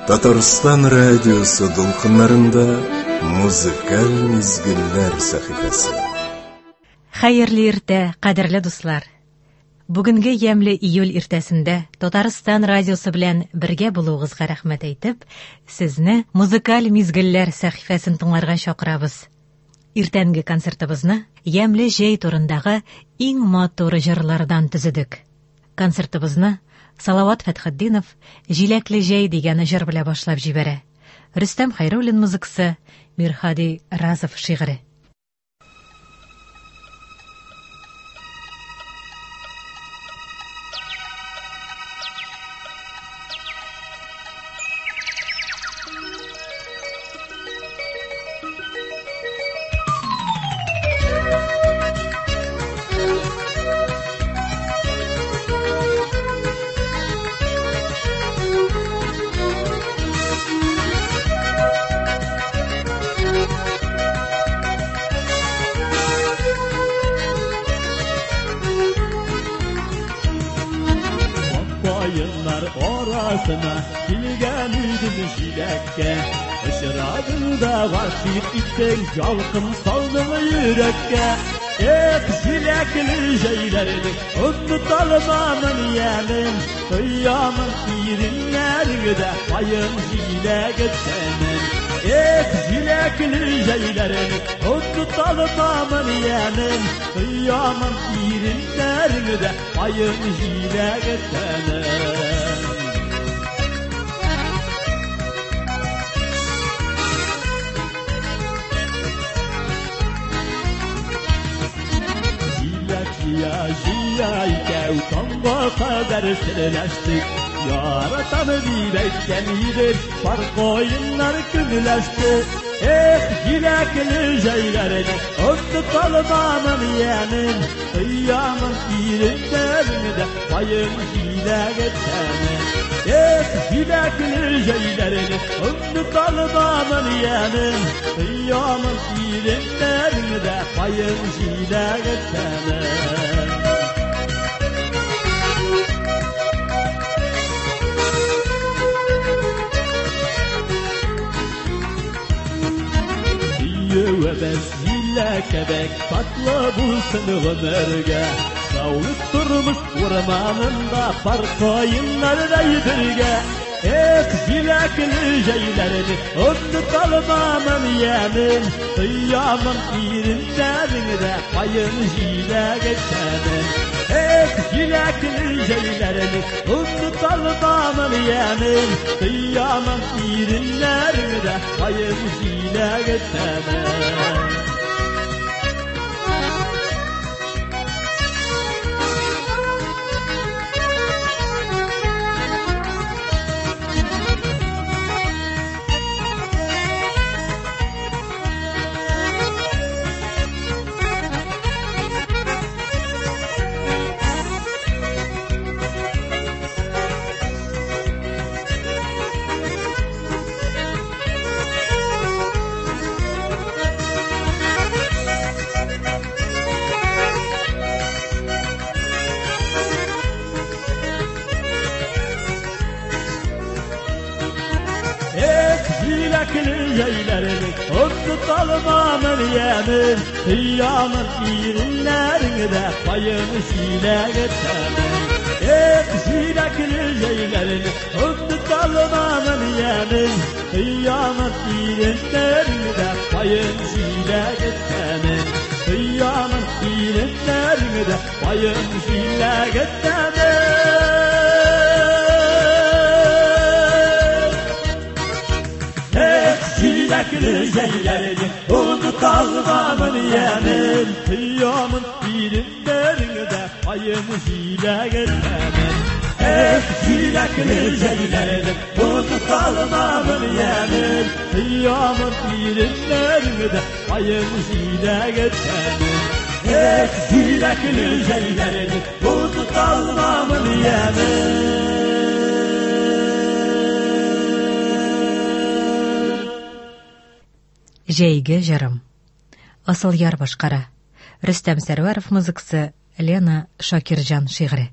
Татарстан радиосы долқынларында музыкаль мизгилләр сәхифәсе. Хәерле иртә, кадерле дуслар. Бүгенге ямле июль иртәсендә Татарстан радиосы белән бергә булуыгызга рәхмәт әйтеп, сезне музыкаль мизгилләр сәхифәсен тыңларга чакырабыз. Иртәнге концертыбызны ямле җәй турындагы иң матур җырлардан төзедек. Концертыбызны Салават Фәтхетдинов «Җиләкле җәй» дигән җыр белән башлап җибәрә. Рөстәм Хәйруллин музыкасы, Мирхади Разов шигыре. Kilgen üdüm jilekке, ışırağında var şiitten yalkın saldığın yürekke. Jilekli jeylerini unutalmamın yemin, kıyamın irinlerinde payın jilek senin. Jilekli jeylerini unutalmamın yemin, kıyamın irinlerinde payın jilek senin. Jiyayke utanma kadar sirleştik. Yaratan bilekten iyidir, fark oyunlar günleşti. Jilekli jeylerini unutalmamın yemin, kıyamın irinlerinde payın jilek senin. Jilekli jeylerini unutalmamın yemin, kıyamın irinlerinde payın jilek senin. Vesile kebek tatlı bulsun ömürge. Savlık durmuş ormanında park oyunlarda yüdürge. Jilekli jeylerini unutalmamın yemin, kıyamın irinlerinde payın jilek senin. Jilekli jeylerini unutalmamın yemin, kıyamın irinlerinde payın jilek senin. Jilekli jeylerini unutalmamın yemin, kıyamın irinlerinde payın jilek senin. Jilekli jeylerini unutalmamın yemin, kıyamın irinlerinde payın jilek senin. Kıyamın irinlerinde payın jilek senin. Jilekli jeylerini unutalmamın yemin, kıyamın irinlerinde payın jilek senin. Jilekli jeylerini unutalmamın yemin, kıyamın irinlerinde payın jilek senin. Jilekli jeylerini unutalmamın yemin. Җәйге җырым. Асыл яр башкара. Рөстәм Сәрвәров музыкасы, Лена Шакирҗан шигыре.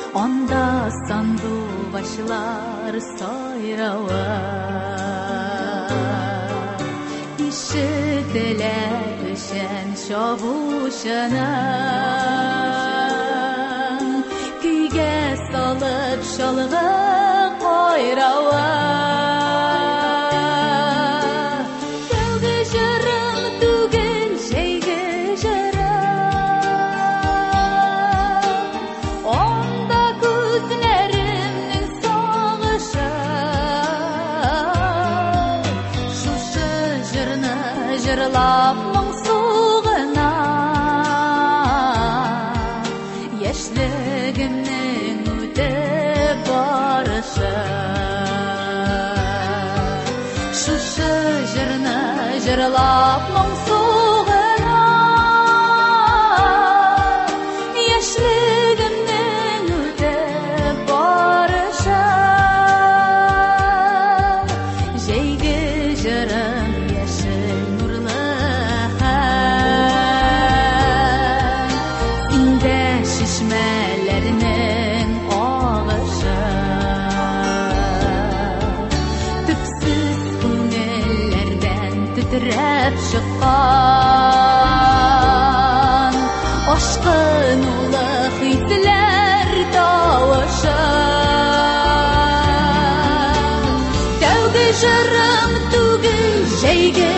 Onda sandu başlar sayrava İşitiler düşen şavuşana Küyge salıp şalgı koyrava Sevgi jırım tügün şeygi jırım Onda gözlerimnin sağışı Şuşu jırını jırlap mıngsuğuna Yaşligimnin ötüp barışı Şuşu jırını jırlap mıngsuğuna Yaşligimnin ötüp barışı Jeygi jırım yaşıl nurlu İnde şişmelerinin ağışı Tüpsüz künellerden titrep çıkan Aşkın ulu hisler davışı Sevgi jırım tügün şeygi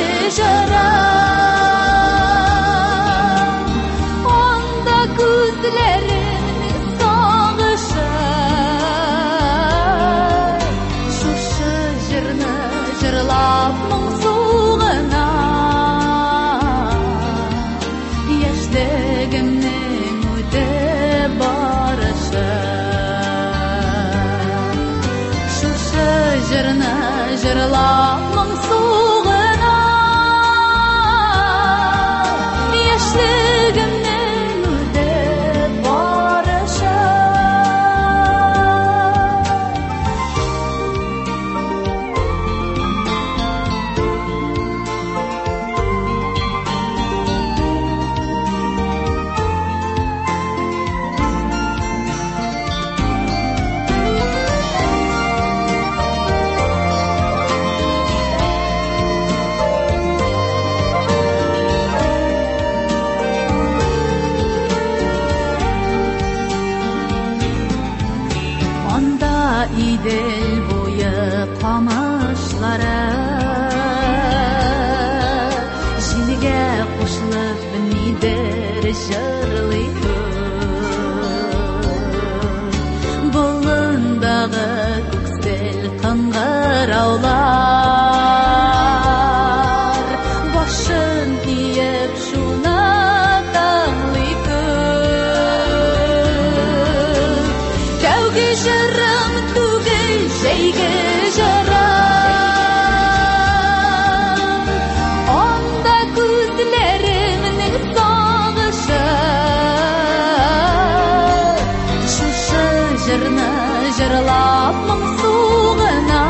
jırım Onda gözlerimin sağışı Şuşu jırını jırlap mıngsuğuna Yaşligimnin ötüp barışı Şuşu jırını jırlap mıngsuğuna Yaşligimnin ötüp barışı Onda idil boyu kamışlara Jilge koşulup nidir jırlı Bulundağı köksel kıngıravlar Başın iyip şuna dağlı Sevgi jırım tügün şeygi jırım Onda gözlerimnin sağışı Şuşu jırını jırlap mıngsuğuna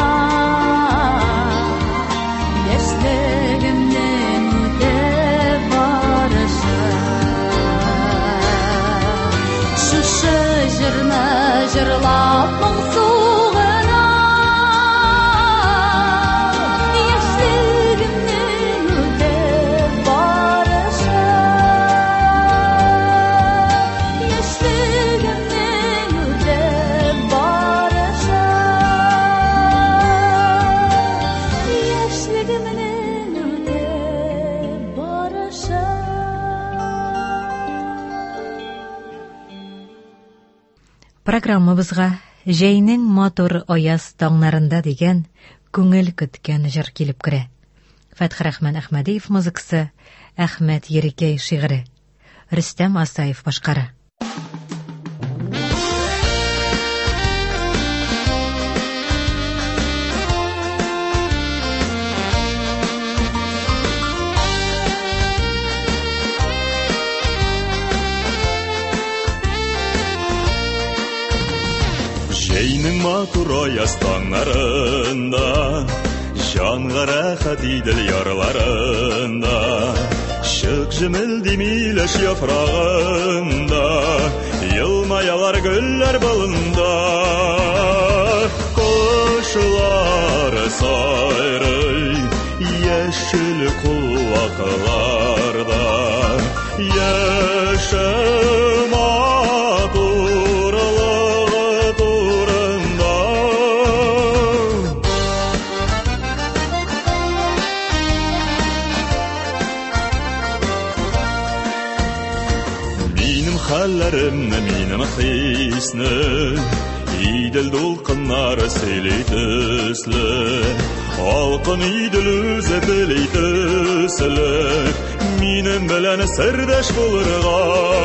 Yaşligimnin ötüp barışı Şuşu jırını jırlap mıngsuğuna Yaşligimnin ötüp barışı Yaşligimnin ötüp barışı Yaşligimnin ötüp barışı Программабызга Жәйнең матур аяз таңнарында дигән күңел көткән җыр килеп керә. Фәтхрахман Әхмәдиев музыкасы, Әхмәт Ерекәй шигыре. Рөстәм Асаев башкара. Жәйнең матур аяз таңнарында, җанга рәхәт идел ярларында, чык җемелди миләш яфрагында, елмая Уйнарлар гөлләр болында, Кошылар сайрый яшел кулакларда, Яшә матурлыгы турында. Минем хәлләремне, минем хисне Идел дулкыннары сөйлей төсле, Алкын идел үзе белей төсле, Минем белән сердәш булырга.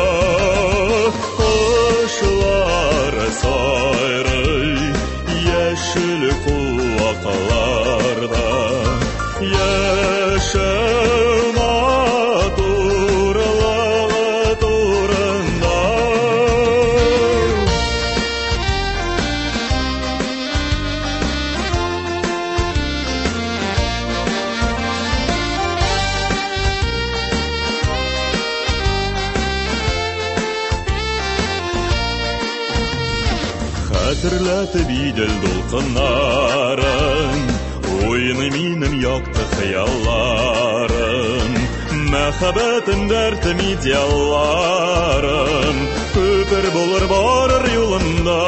Кошлар сайрый яшел кулакларда, Яшә матурлыгы турында. Хәтерләтеп идел дулкыннарын, Уйны минем якты хыялларым, Мәхәббәтем дәртем идеалларым, Күпер булыр барыр юлымда.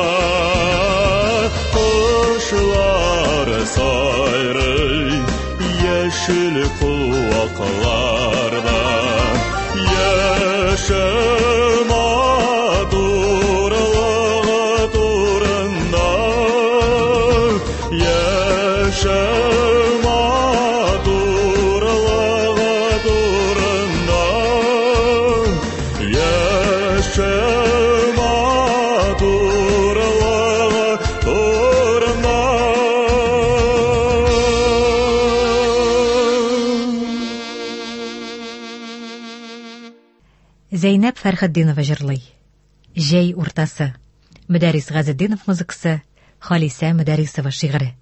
Кошлар сайрый яшел кулакларда, Яшә матурлыгы турында, Яшә матурлыгы турында, Яшә матурлыгы турында. Зәйнәп Фәрхетдинова җырлый. Җәй уртасы. Мөдәррис Газетдинов музыкасы, Халисә Мөдәррисова шигыре.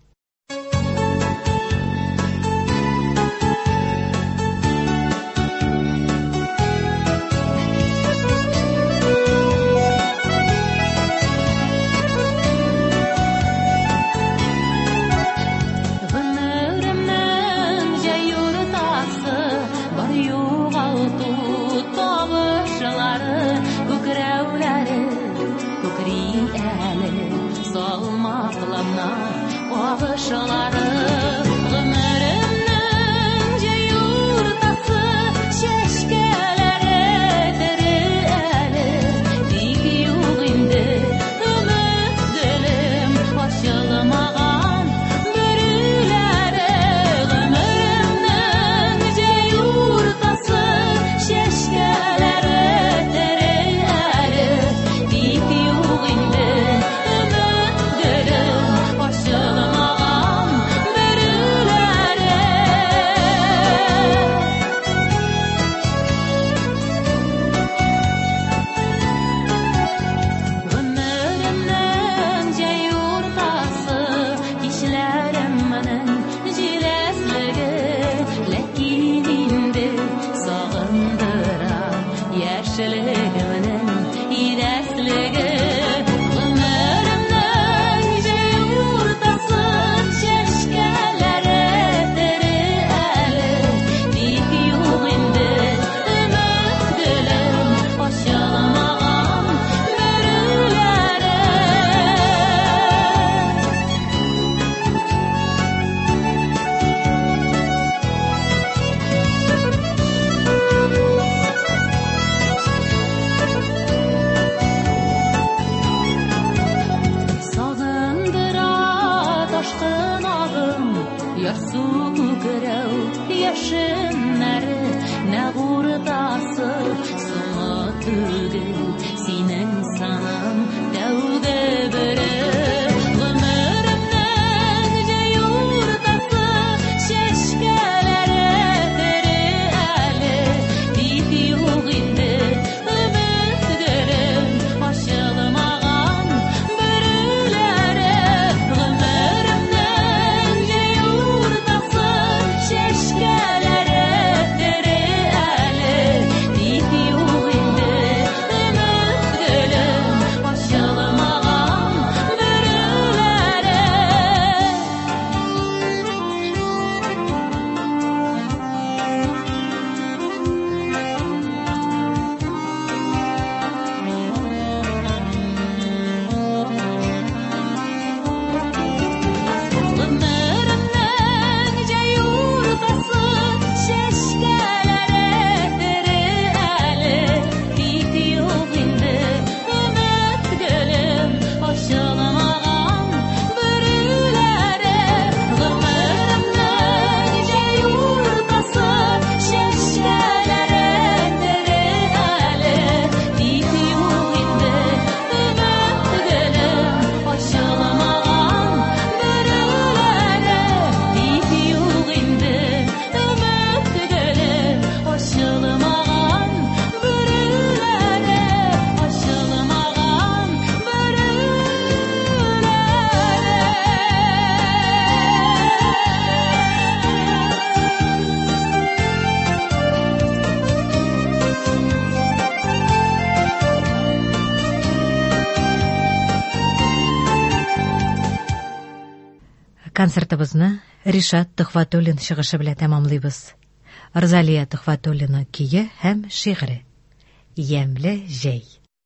Концертыбызны Ришат Тухватуллин чыгышы белән тәмамлыйбыз. Розалия Тухватуллина көйе һәм шигыре. Ямле җәй.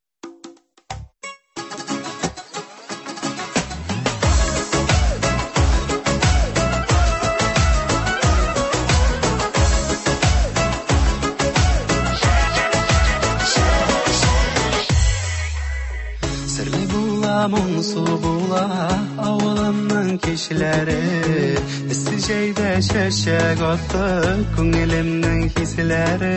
Моңсу була авылымның кичләре, Эссе җәйдә чәчәк атты күңелемнең хисләре.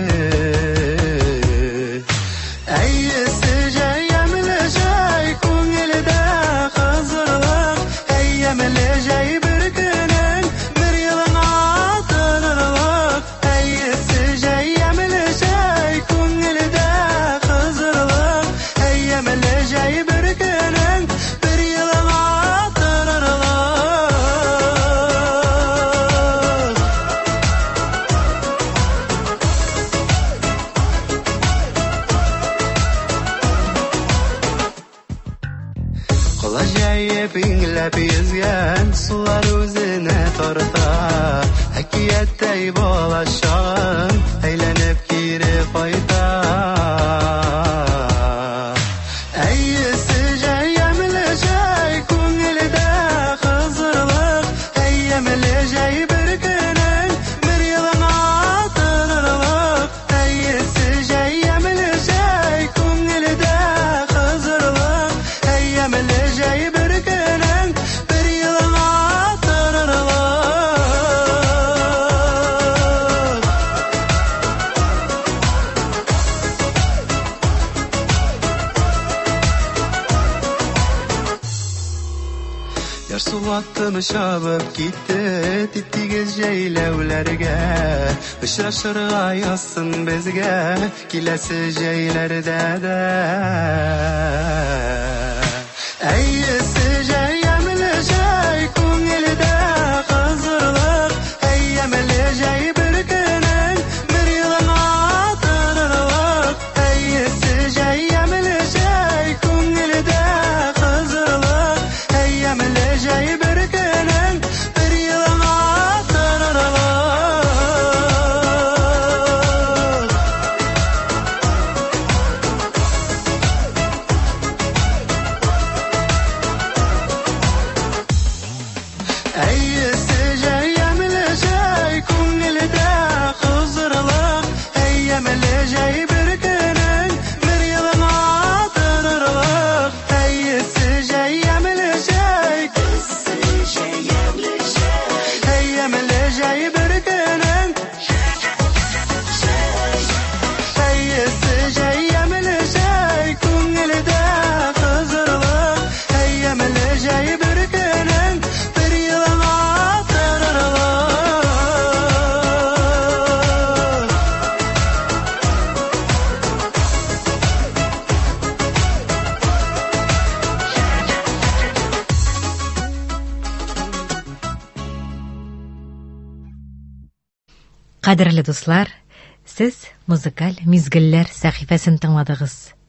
Әйесе җәй, ямле җәй, күңелдә хәзерлек, ямле җәй бер көнең, бер елыңа тынырлык. Әйесе җәй, ямле җәй, күңелдә хәзерлек, ямле җәй бер көнең, бер елыңа тынырлык. Кола җәеп иңләп йөзгән сулар үзенә тарта, әкияттәй балачагым әйләнеп кире кайта. Әйесе җәй, ямле җәй, күңелдә хәзерлек, ямле җәй бер көнең, бер елыңа тынырлык. Әйесе җәй, ямле җәй, күңелдә хәзерлек, ямле җәй бер көнең, бер елыңа тынырлык. Ярсулаттым чабып китте, тип-тигез җәйләүләргә, очрашырга язсын безгә, киләсе җәйләрдә дә. Әйесе җәй, ямле җәй, күңелдә хәзерлек, ямле җәй бер көнең, бер елыңа тынырлык. Әйесе җәй, ямле җәй, күңелдә хәзерлек, ямле җәй бер көнең, бер елыңа тынырлык. Әйесе җәй, ямле җәй, күңелдә хәзерлек, ямле җәй бер көнең, бер елыңа тынырлык. Әйесе җәй, ямле җәй, ямле җәй бер көнең, әйесе җәй, ямле җәй, күңелдә хәзерлек, ямле җәй бер көнең, бер елыңа тынырлык. Кадерле дуслар, сез музыкаль мизгелләр сәхифәсен тыңладыгыз.